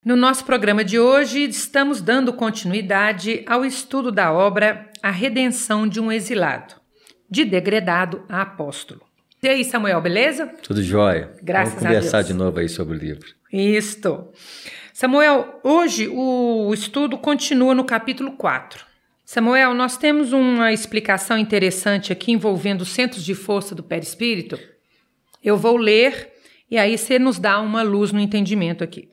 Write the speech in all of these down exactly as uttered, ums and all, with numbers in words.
No nosso programa de hoje, estamos dando continuidade ao estudo da obra A Redenção de um Exilado, de Degredado a Apóstolo. E aí, Samuel, beleza? Tudo jóia. Graças a Deus. Vamos conversar de novo aí sobre o livro. Isto. Samuel, hoje o estudo continua no capítulo quatro. Samuel, nós temos uma explicação interessante aqui envolvendo os centros de força do perispírito. Eu vou ler e aí você nos dá uma luz no entendimento aqui.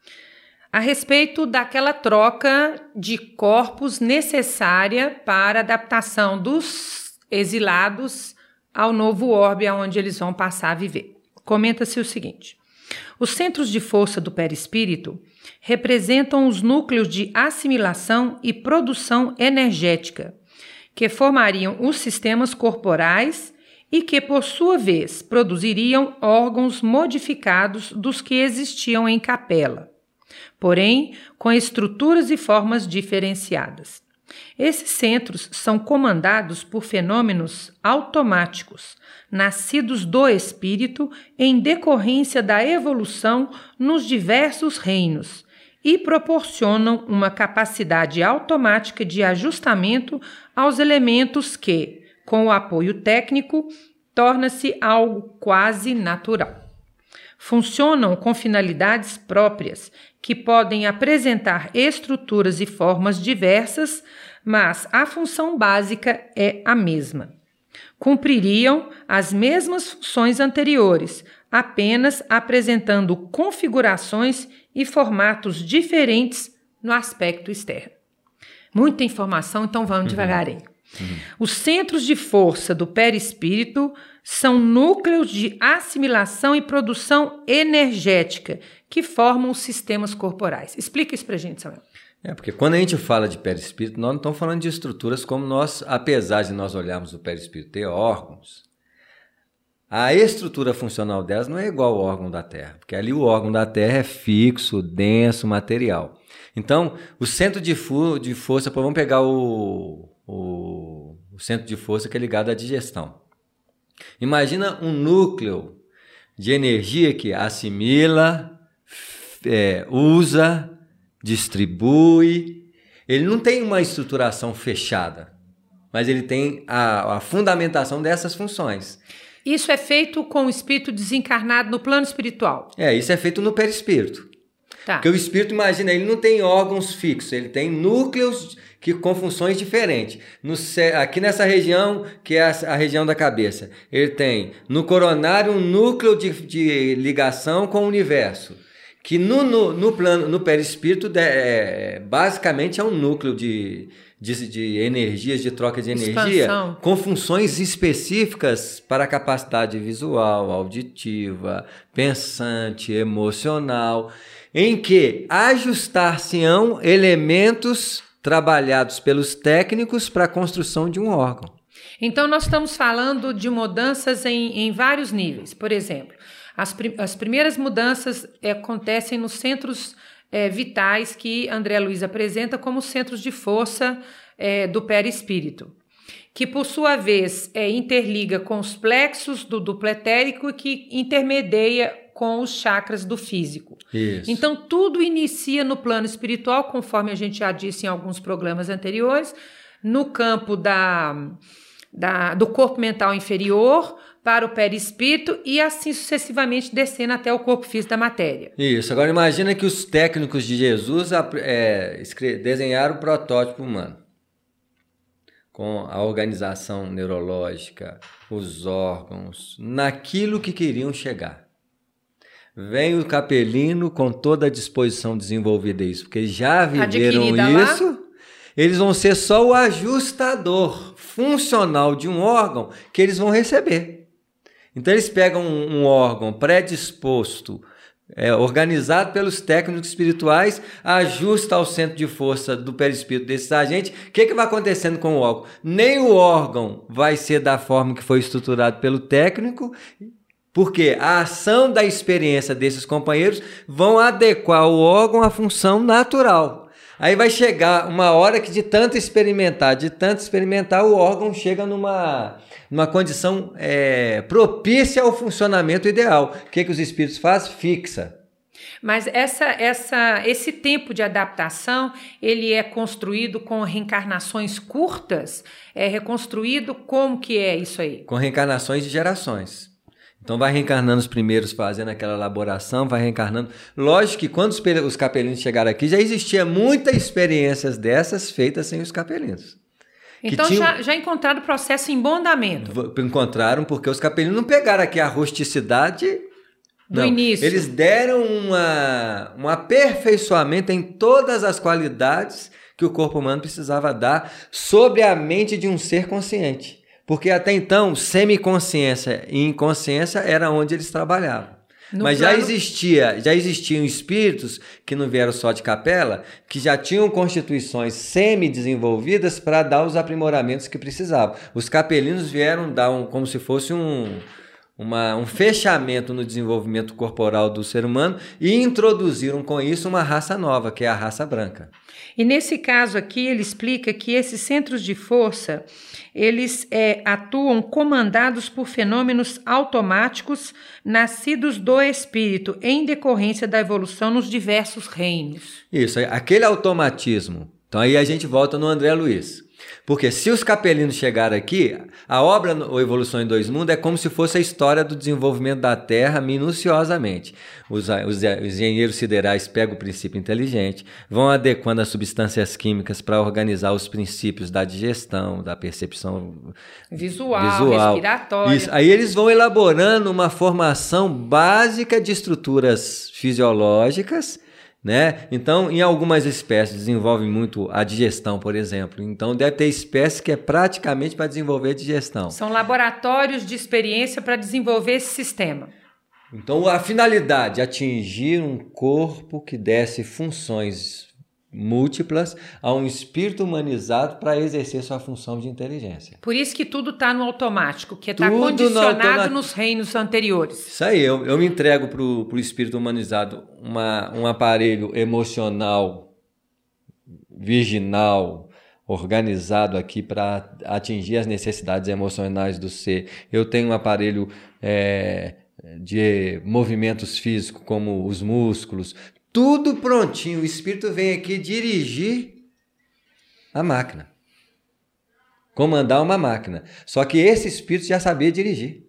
A respeito daquela troca de corpos necessária para a adaptação dos exilados ao novo orbe onde eles vão passar a viver. Comenta-se o seguinte: os centros de força do perispírito representam os núcleos de assimilação e produção energética, que formariam os sistemas corporais e que, por sua vez, produziriam órgãos modificados dos que existiam em capela, porém com estruturas e formas diferenciadas. Esses centros são comandados por fenômenos automáticos, nascidos do espírito em decorrência da evolução nos diversos reinos, e proporcionam uma capacidade automática de ajustamento aos elementos que, com o apoio técnico, torna-se algo quase natural. Funcionam com finalidades próprias, que podem apresentar estruturas e formas diversas, mas a função básica é a mesma. Cumpririam as mesmas funções anteriores, apenas apresentando configurações e formatos diferentes no aspecto externo. Muita informação, então vamos uhum. devagarinho. Uhum. Os centros de força do perispírito são núcleos de assimilação e produção energética que formam os sistemas corporais. Explica isso pra gente, Samuel. É, porque quando a gente fala de perispírito, nós não estamos falando de estruturas como nós, apesar de nós olharmos o perispírito ter órgãos, a estrutura funcional delas não é igual ao órgão da Terra, porque ali o órgão da Terra é fixo, denso, material. Então, o centro de, fu- de força, vamos pegar o, o, o centro de força que é ligado à digestão. Imagina um núcleo de energia que assimila, é, usa, distribui. Ele não tem uma estruturação fechada, mas ele tem a, a fundamentação dessas funções. Isso é feito com o espírito desencarnado no plano espiritual? É, isso é feito no perispírito. Tá. Porque o espírito, imagina, ele não tem órgãos fixos, ele tem núcleos que, com funções diferentes. No, aqui nessa região, que é a, a região da cabeça, ele tem no coronário um núcleo de, de ligação com o universo, que no, no, no plano, no perispírito, é, basicamente é um núcleo de, de, de energias, de troca de energia, expansão, com funções específicas para a capacidade visual, auditiva, pensante, emocional, em que ajustar-se-ão elementos trabalhados pelos técnicos para a construção de um órgão. Então, nós estamos falando de mudanças em, em vários níveis. Por exemplo, as, prim- as primeiras mudanças é, acontecem nos centros é, vitais que André Luiz apresenta como centros de força é, do perispírito, que, por sua vez, é, interliga com os plexos do duplo etérico e que intermedia com os chakras do físico. Isso. Então, tudo inicia no plano espiritual, conforme a gente já disse em alguns programas anteriores, no campo da, da, do corpo mental inferior para o perispírito e assim sucessivamente descendo até o corpo físico da matéria. Isso. Agora imagina que os técnicos de Jesus é, desenharam o protótipo humano, com a organização neurológica, os órgãos, naquilo que queriam chegar. Vem o capelino com toda a disposição desenvolvida isso, porque já viveram isso, lá? Eles vão ser só o ajustador funcional de um órgão que eles vão receber. Então eles pegam um, um órgão predisposto, é, organizado pelos técnicos espirituais, ajusta ao centro de força do perispírito desses agentes. O que, que vai acontecendo com o órgão? Nem o órgão vai ser da forma que foi estruturado pelo técnico, porque a ação da experiência desses companheiros vão adequar o órgão à função natural. Aí vai chegar uma hora que de tanto experimentar, de tanto experimentar, o órgão chega numa, numa condição é, propícia ao funcionamento ideal. O que, que os espíritos fazem? Fixa. Mas essa, essa, esse tempo de adaptação, ele é construído com reencarnações curtas? É reconstruído? Como que é isso aí? Com reencarnações de gerações. Então vai reencarnando os primeiros fazendo aquela elaboração, vai reencarnando. Lógico que quando os capelinos chegaram aqui, já existia muitas experiências dessas feitas sem os capelinos. Então tinham... já, já encontraram o processo em bom andamento? Encontraram, porque os capelinos não pegaram aqui a rusticidade... Do não, início. Eles deram uma, um aperfeiçoamento em todas as qualidades que o corpo humano precisava dar sobre a mente de um ser consciente. Porque até então, semiconsciência e inconsciência era onde eles trabalhavam. No Mas plano... já existia, já existiam espíritos que não vieram só de capela, que já tinham constituições semi-desenvolvidas para dar os aprimoramentos que precisavam. Os capelinos vieram dar um, como se fosse um... Uma, um fechamento no desenvolvimento corporal do ser humano e introduziram com isso uma raça nova, que é a raça branca. E nesse caso aqui, ele explica que esses centros de força, eles é, atuam comandados por fenômenos automáticos nascidos do espírito, em decorrência da evolução nos diversos reinos. Isso, aquele automatismo. Então aí a gente volta no André Luiz. Porque se os capelinos chegaram aqui, a obra O Evolução em Dois Mundos é como se fosse a história do desenvolvimento da Terra minuciosamente. Os, os, os engenheiros siderais pegam o princípio inteligente, vão adequando as substâncias químicas para organizar os princípios da digestão, da percepção visual, visual. respiratória. Isso. Aí eles vão elaborando uma formação básica de estruturas fisiológicas, né? Então, em algumas espécies desenvolvem muito a digestão, por exemplo. Então, deve ter espécies que é praticamente para desenvolver a digestão. São laboratórios de experiência para desenvolver esse sistema. Então, a finalidade é atingir um corpo que desse funções múltiplas a um espírito humanizado para exercer sua função de inteligência. Por isso que tudo está no automático, que está condicionado no automa... nos reinos anteriores. Isso aí, eu, eu me entrego para o espírito humanizado uma, um aparelho emocional, virginal, organizado aqui para atingir as necessidades emocionais do ser. Eu tenho um aparelho é, de movimentos físicos, como os músculos, tudo prontinho. O espírito vem aqui dirigir a máquina. Comandar uma máquina. Só que esse espírito já sabia dirigir.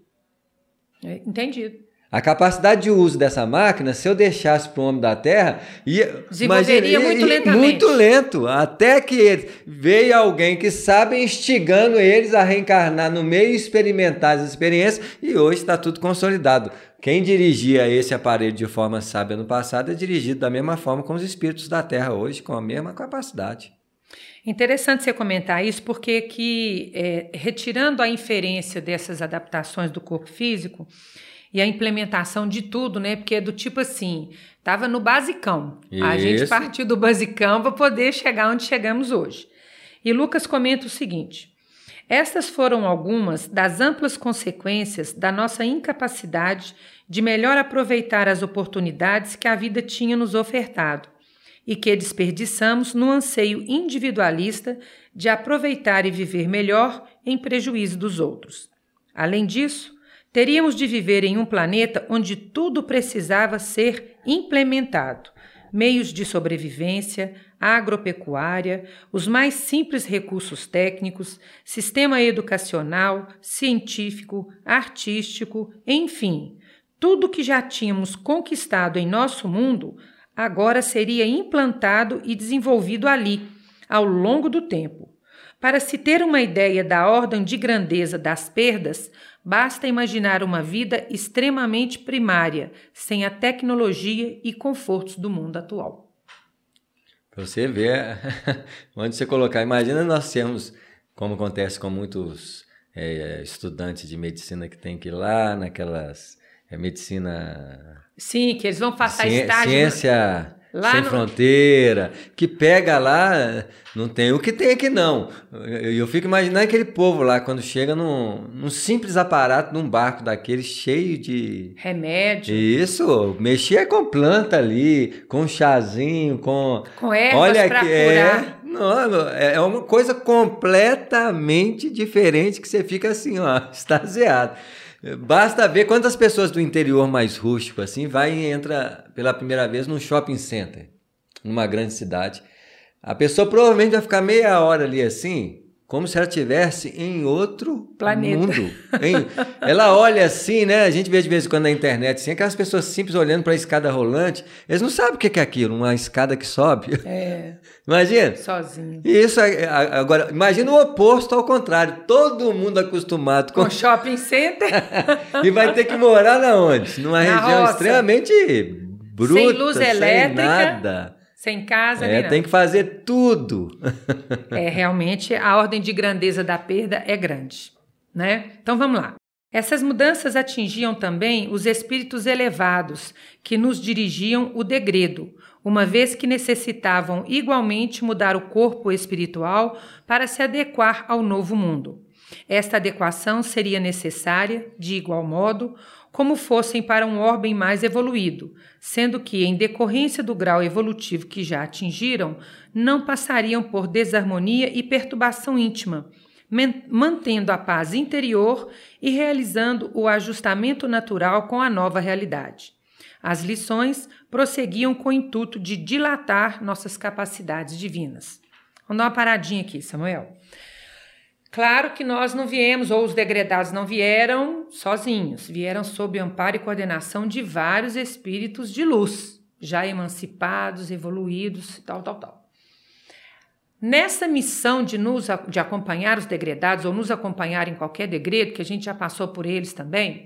Entendido. A capacidade de uso dessa máquina, se eu deixasse para o homem da Terra, ia, desenvolveria imagina, muito lentamente. Muito lento. Até que veio alguém que sabe instigando eles a reencarnar no meio e experimentar as experiências, e hoje está tudo consolidado. Quem dirigia esse aparelho de forma sábia no passado é dirigido da mesma forma com os espíritos da Terra hoje, com a mesma capacidade. Interessante você comentar isso, porque que, é, retirando a inferência dessas adaptações do corpo físico e a implementação de tudo, né? Porque é do tipo assim, estava no basicão. Isso. A gente partiu do basicão para poder chegar onde chegamos hoje. E Lucas comenta o seguinte: estas foram algumas das amplas consequências da nossa incapacidade de melhor aproveitar as oportunidades que a vida tinha nos ofertado e que desperdiçamos no anseio individualista de aproveitar e viver melhor em prejuízo dos outros. Além disso, teríamos de viver em um planeta onde tudo precisava ser implementado: meios de sobrevivência, agropecuária, os mais simples recursos técnicos, sistema educacional, científico, artístico, enfim, tudo que já tínhamos conquistado em nosso mundo agora seria implantado e desenvolvido ali, ao longo do tempo. Para se ter uma ideia da ordem de grandeza das perdas, basta imaginar uma vida extremamente primária, sem a tecnologia e confortos do mundo atual. Para você ver onde você colocar. Imagina nós temos, como acontece com muitos é, estudantes de medicina que tem que ir lá naquelas... É medicina... Sim, que eles vão passar Ci... estágio... Ciência lá sem no... fronteira, que pega lá, não tem o que tem aqui não. Eu, eu fico imaginando aquele povo lá, quando chega num, num simples aparato, num barco daquele cheio de... remédio. Isso, mexer com planta ali, com chazinho, com... Com ervas para curar. É... Não, é uma coisa completamente diferente que você fica assim, ó, extasiado. Basta ver quantas pessoas do interior mais rústico assim vai e entra pela primeira vez num shopping center, numa grande cidade. A pessoa provavelmente vai ficar meia hora ali assim, como se ela estivesse em outro planeta. Mundo. Em, ela olha assim, né? A gente vê de vez em quando na internet, assim, aquelas pessoas simples olhando para a escada rolante, eles não sabem o que é aquilo, uma escada que sobe. É. Imagina. Sozinho. Isso, agora, imagina o oposto ao contrário. Todo mundo acostumado com... Com shopping center. E vai ter que morar na onde? Numa na região roça. Extremamente bruta, sem luz sem elétrica, nada. Sem casa, é, nem tem que fazer tudo. É, realmente, a ordem de grandeza da perda é grande, né? Então, vamos lá. Essas mudanças atingiam também os espíritos elevados, que nos dirigiam o degredo, uma vez que necessitavam igualmente mudar o corpo espiritual para se adequar ao novo mundo. Esta adequação seria necessária, de igual modo, como fossem para um orbe mais evoluído, sendo que, em decorrência do grau evolutivo que já atingiram, não passariam por desarmonia e perturbação íntima, mantendo a paz interior e realizando o ajustamento natural com a nova realidade. As lições prosseguiam com o intuito de dilatar nossas capacidades divinas. Vamos dar uma paradinha aqui, Samuel. Claro que nós não viemos, ou os degredados não vieram sozinhos, vieram sob amparo e coordenação de vários espíritos de luz, já emancipados, evoluídos, tal, tal, tal. Nessa missão de, nos, de acompanhar os degredados, ou nos acompanhar em qualquer degredo, que a gente já passou por eles também,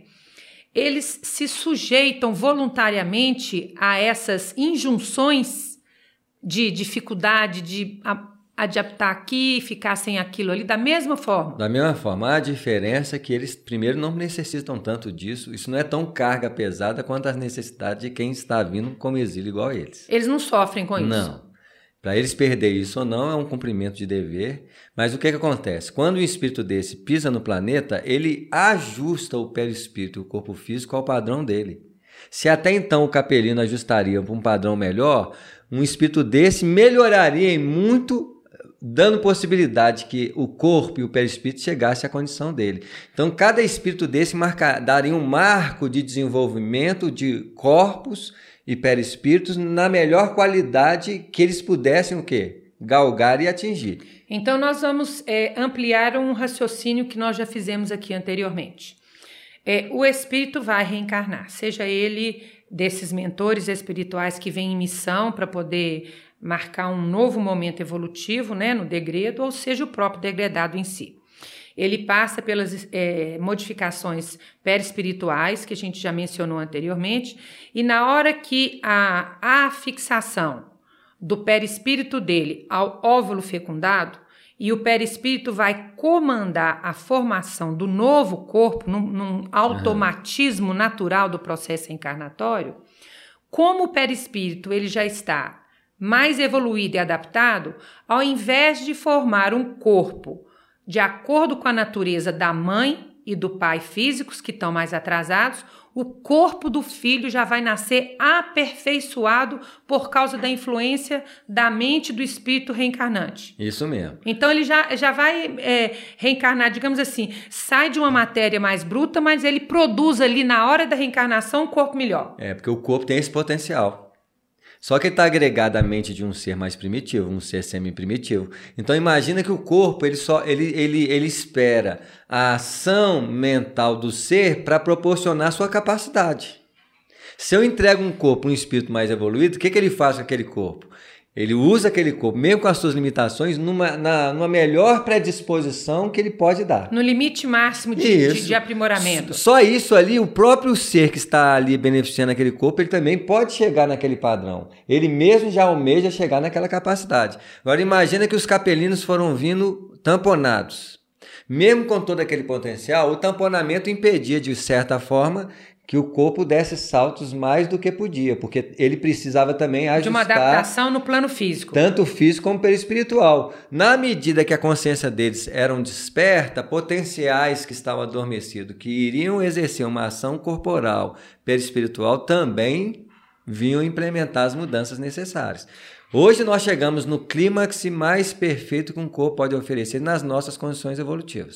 eles se sujeitam voluntariamente a essas injunções de dificuldade, de adaptar aqui, ficar sem aquilo ali, da mesma forma. Da mesma forma, a diferença é que eles, primeiro, não necessitam tanto disso, isso não é tão carga pesada quanto as necessidades de quem está vindo como exílio igual a eles. Eles não sofrem com isso? Não. Para eles perder isso ou não é um cumprimento de dever, mas o que, que acontece? Quando um espírito desse pisa no planeta, ele ajusta o perispírito e o corpo físico ao padrão dele. Se até então o capelino ajustaria para um padrão melhor, um espírito desse melhoraria em muito, dando possibilidade que o corpo e o perispírito chegasse à condição dele. Então, cada espírito desse marca, daria um marco de desenvolvimento de corpos e perispíritos na melhor qualidade que eles pudessem o quê? Galgar e atingir. Então, nós vamos é, ampliar um raciocínio que nós já fizemos aqui anteriormente. É, o espírito vai reencarnar, seja ele desses mentores espirituais que vêm em missão para poder marcar um novo momento evolutivo, né, no degredo, ou seja, o próprio degredado em si. Ele passa pelas é, modificações perispirituais, que a gente já mencionou anteriormente, e na hora que a, a fixação do perispírito dele ao óvulo fecundado, e o perispírito vai comandar a formação do novo corpo num, num automatismo natural do processo encarnatório, como o perispírito ele já está mais evoluído e adaptado, ao invés de formar um corpo de acordo com a natureza da mãe e do pai físicos, que estão mais atrasados, o corpo do filho já vai nascer aperfeiçoado por causa da influência da mente do espírito reencarnante. Isso mesmo. Então ele já, já vai é, reencarnar, digamos assim, sai de uma matéria mais bruta, mas ele produz ali na hora da reencarnação um corpo melhor. É, porque o corpo tem esse potencial. Só que ele está agregado à mente de um ser mais primitivo, um ser semi-primitivo. Então imagina que o corpo ele só ele, ele, ele espera a ação mental do ser para proporcionar sua capacidade. Se eu entrego um corpo, um espírito mais evoluído, o que, que ele faz com aquele corpo? Ele usa aquele corpo, mesmo com as suas limitações, numa, na, numa melhor predisposição que ele pode dar. No limite máximo de, de, de aprimoramento. Só isso ali, o próprio ser que está ali beneficiando aquele corpo, ele também pode chegar naquele padrão. Ele mesmo já almeja chegar naquela capacidade. Agora imagina que os capelinos foram vindo tamponados. Mesmo com todo aquele potencial, o tamponamento impedia, de certa forma, que o corpo desse saltos mais do que podia, porque ele precisava também ajustar... De uma adaptação no plano físico. Tanto físico como perispiritual. Na medida que a consciência deles era desperta, potenciais que estavam adormecidos, que iriam exercer uma ação corporal, perispiritual, também vinham implementar as mudanças necessárias. Hoje nós chegamos no clímax mais perfeito que um corpo pode oferecer nas nossas condições evolutivas.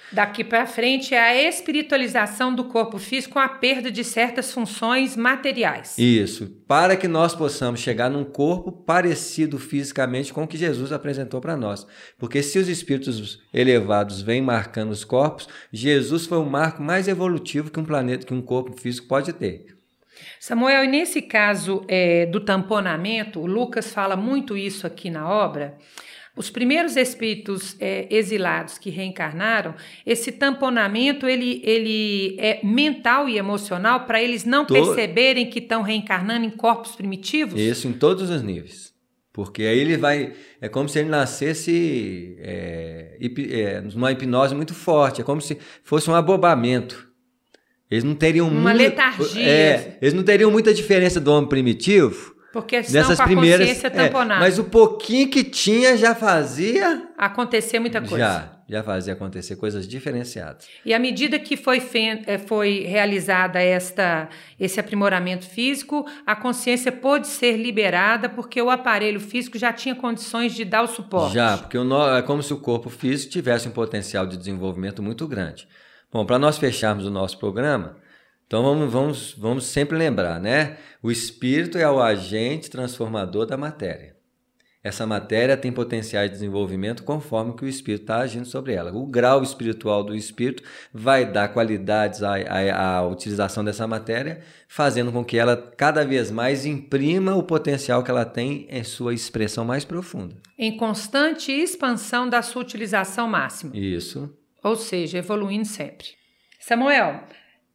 Daqui para frente é a espiritualização do corpo físico com a perda de certas funções materiais. Isso, para que nós possamos chegar num corpo parecido fisicamente com o que Jesus apresentou para nós. Porque se os espíritos elevados vêm marcando os corpos, Jesus foi o marco mais evolutivo que um planeta, que um corpo físico pode ter. Samuel, e nesse caso é, do tamponamento, o Lucas fala muito isso aqui na obra. Os primeiros espíritos é, exilados que reencarnaram, esse tamponamento ele, ele é mental e emocional para eles não to... perceberem que estão reencarnando em corpos primitivos? Isso, em todos os níveis. Porque aí ele vai... É como se ele nascesse é, hip, é, numa hipnose muito forte. É como se fosse um abobamento. Eles não teriam... Uma muito, letargia. É, eles não teriam muita diferença do homem primitivo. Porque estão com a primeiras, consciência tamponada. É, mas o pouquinho que tinha já fazia... Acontecer muita coisa. Já, já fazia acontecer coisas diferenciadas. E à medida que foi, fe... foi realizada esta, esse aprimoramento físico, a consciência pôde ser liberada porque o aparelho físico já tinha condições de dar o suporte. Já, porque o no... é como se o corpo físico tivesse um potencial de desenvolvimento muito grande. Bom, para nós fecharmos o nosso programa... Então vamos, vamos, vamos sempre lembrar, né? O espírito é o agente transformador da matéria. Essa matéria tem potenciais de desenvolvimento conforme que o espírito está agindo sobre ela. O grau espiritual do espírito vai dar qualidades à, à, à utilização dessa matéria, fazendo com que ela cada vez mais imprima o potencial que ela tem em sua expressão mais profunda. Em constante expansão da sua utilização máxima. Isso. Ou seja, evoluindo sempre. Samuel...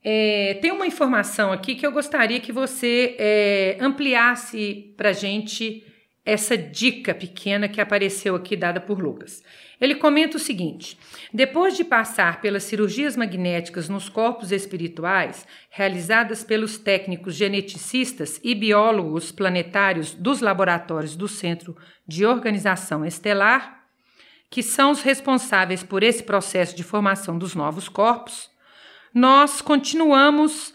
É, tem uma informação aqui que eu gostaria que você é, ampliasse para a gente essa dica pequena que apareceu aqui dada por Lucas. Ele comenta o seguinte: depois de passar pelas cirurgias magnéticas nos corpos espirituais, realizadas pelos técnicos geneticistas e biólogos planetários dos laboratórios do Centro de Organização Estelar, que são os responsáveis por esse processo de formação dos novos corpos, nós continuamos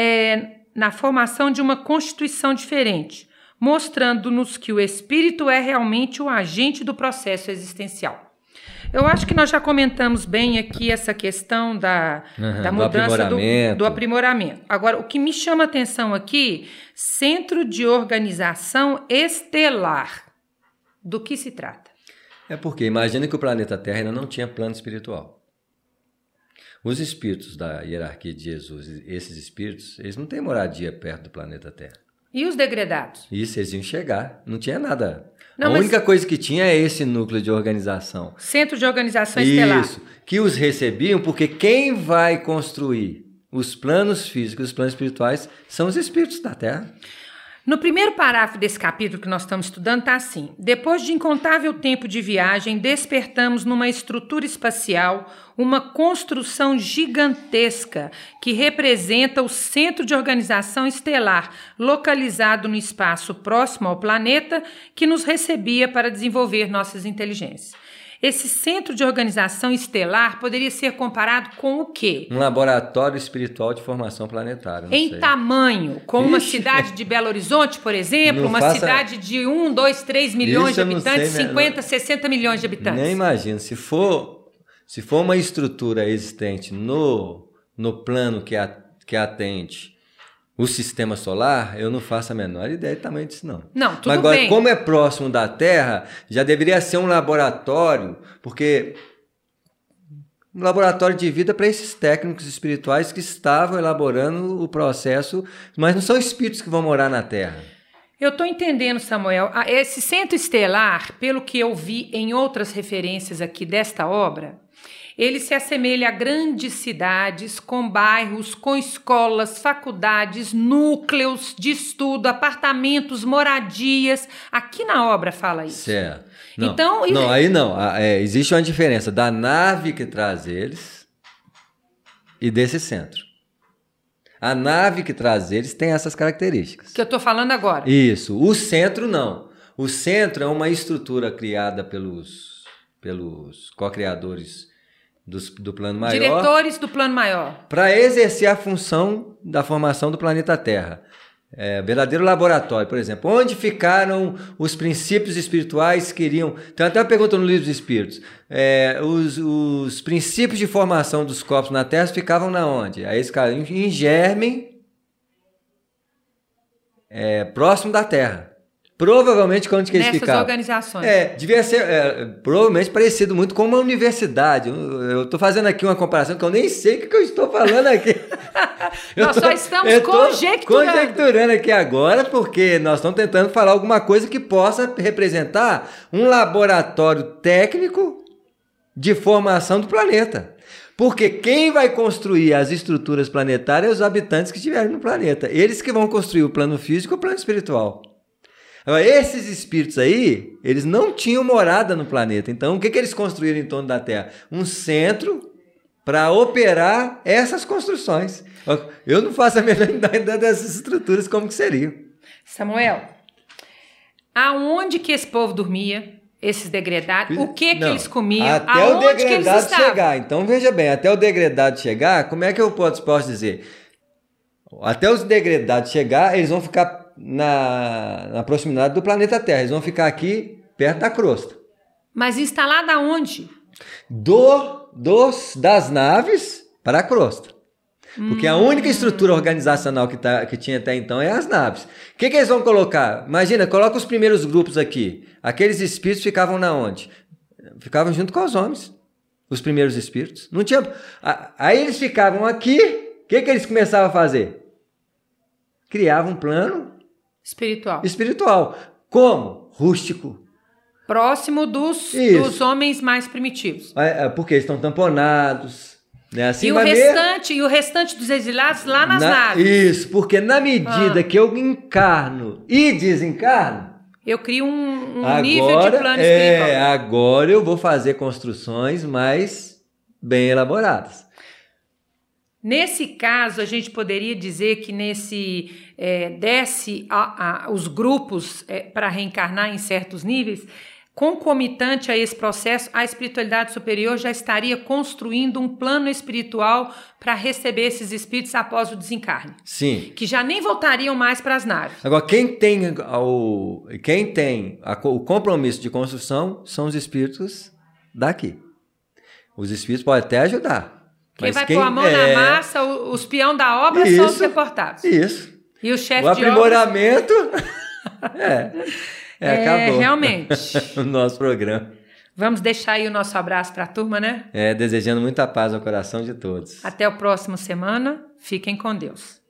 é, na formação de uma constituição diferente, mostrando-nos que o espírito é realmente o agente do processo existencial. Eu acho que nós já comentamos bem aqui essa questão da, uhum, da mudança do aprimoramento. Do, do aprimoramento. Agora, o que me chama a atenção aqui, Centro de Organização Estelar. Do que se trata? É porque imagina que o planeta Terra ainda não tinha plano espiritual. Os espíritos da hierarquia de Jesus, esses espíritos, eles não têm moradia perto do planeta Terra. E os degredados? Isso, eles iam chegar. Não tinha nada. Não, a mas... única coisa que tinha é esse núcleo de organização. Centro de Organização Estelar. Isso, que os recebiam, porque quem vai construir os planos físicos, os planos espirituais, são os espíritos da Terra. No primeiro parágrafo desse capítulo que nós estamos estudando está assim: depois de incontável tempo de viagem, despertamos numa estrutura espacial uma construção gigantesca que representa o Centro de Organização Estelar, localizado no espaço próximo ao planeta, que nos recebia para desenvolver nossas inteligências. Esse centro de organização estelar poderia ser comparado com o quê? Um laboratório espiritual de formação planetária. Em sei. tamanho, com Ixi. Uma cidade de Belo Horizonte, por exemplo, não uma faça... cidade de um, dois, três milhões de habitantes, sei, cinquenta, sessenta milhões de habitantes. Nem imagino. Se for, se for uma estrutura existente no, no plano que, a, que atende o sistema solar, eu não faço a menor ideia do tamanho disso, não. Não, tudo Mas agora, bem. Como é próximo da Terra, já deveria ser um laboratório, porque um laboratório de vida para esses técnicos espirituais que estavam elaborando o processo, mas não são espíritos que vão morar na Terra. Eu estou entendendo, Samuel. Esse centro estelar, pelo que eu vi em outras referências aqui desta obra, ele se assemelha a grandes cidades com bairros, com escolas, faculdades, núcleos de estudo, apartamentos, moradias. Aqui na obra fala isso. Certo. Não, então, não aí não. É, existe uma diferença da nave que traz eles e desse centro. A nave que traz eles tem essas características. Que eu estou falando agora. Isso. O centro não. O centro é uma estrutura criada pelos, pelos co-criadores Do, do plano maior. Diretores do plano maior. Para exercer a função da formação do planeta Terra. É, verdadeiro laboratório, por exemplo. Onde ficaram os princípios espirituais que iriam... Tem até uma pergunta no Livro dos Espíritos. É, os, os princípios de formação dos corpos na Terra ficavam na onde? Aí eles ficaram em germe, é, próximo da Terra. Provavelmente quando que eles Nessas ficavam? organizações. É, devia ser é, provavelmente parecido muito com uma universidade. Eu estou fazendo aqui uma comparação que eu nem sei o que eu estou falando aqui. Nós tô, só estamos conjecturando. Conjecturando aqui agora, porque nós estamos tentando falar alguma coisa que possa representar um laboratório técnico de formação do planeta. Porque quem vai construir as estruturas planetárias é os habitantes que estiverem no planeta. Eles que vão construir o plano físico e o plano espiritual. Agora, esses espíritos aí, eles não tinham morada no planeta. Então, o que, que eles construíram em torno da Terra? Um centro para operar essas construções. Eu não faço a menor ideia dessas estruturas, como que seriam. Samuel, aonde que esse povo dormia? Esses degredados? O que que não, eles comiam? Até aonde o degredado que eles chegar. Então, veja bem, até o degredado chegar, como é que eu posso, posso dizer? Até os degredados chegar, eles vão ficar... Na, na proximidade do planeta Terra. Eles vão ficar aqui perto da crosta. Mas instalado aonde? Do, dos, das naves para a crosta. Porque hum. a única estrutura organizacional que, tá, que tinha até então é as naves. O que, que eles vão colocar? Imagina, coloca os primeiros grupos aqui. Aqueles espíritos ficavam na onde? Ficavam junto com os homens. Os primeiros espíritos. Não tinha... Aí eles ficavam aqui. O que, que eles começavam a fazer? Criavam um plano espiritual. Espiritual. Como? Rústico. Próximo dos, dos homens mais primitivos. É, é porque eles estão tamponados. Né? Assim e, o restante, e o restante dos exilados lá nas na, naves. Isso, porque na medida ah. que eu encarno e desencarno, eu crio um, um agora, nível de plano é, espiritual. Agora eu vou fazer construções mais bem elaboradas. Nesse caso, a gente poderia dizer que nesse é, desce a, a, os grupos é, para reencarnar em certos níveis, concomitante a esse processo, a espiritualidade superior já estaria construindo um plano espiritual para receber esses espíritos após o desencarne. Sim. Que já nem voltariam mais para as naves. Agora, quem tem, o, quem tem a, o compromisso de construção são os espíritos daqui. Os espíritos podem até ajudar. Quem Mas vai quem, pôr a mão é... na massa, os peão da obra isso, são os reportados. Isso. E o chefe o de aprimoramento... é, é, é, acabou. Realmente. O nosso programa. Vamos deixar aí o nosso abraço para a turma, né? É, desejando muita paz ao coração de todos. Até a próxima semana. Fiquem com Deus.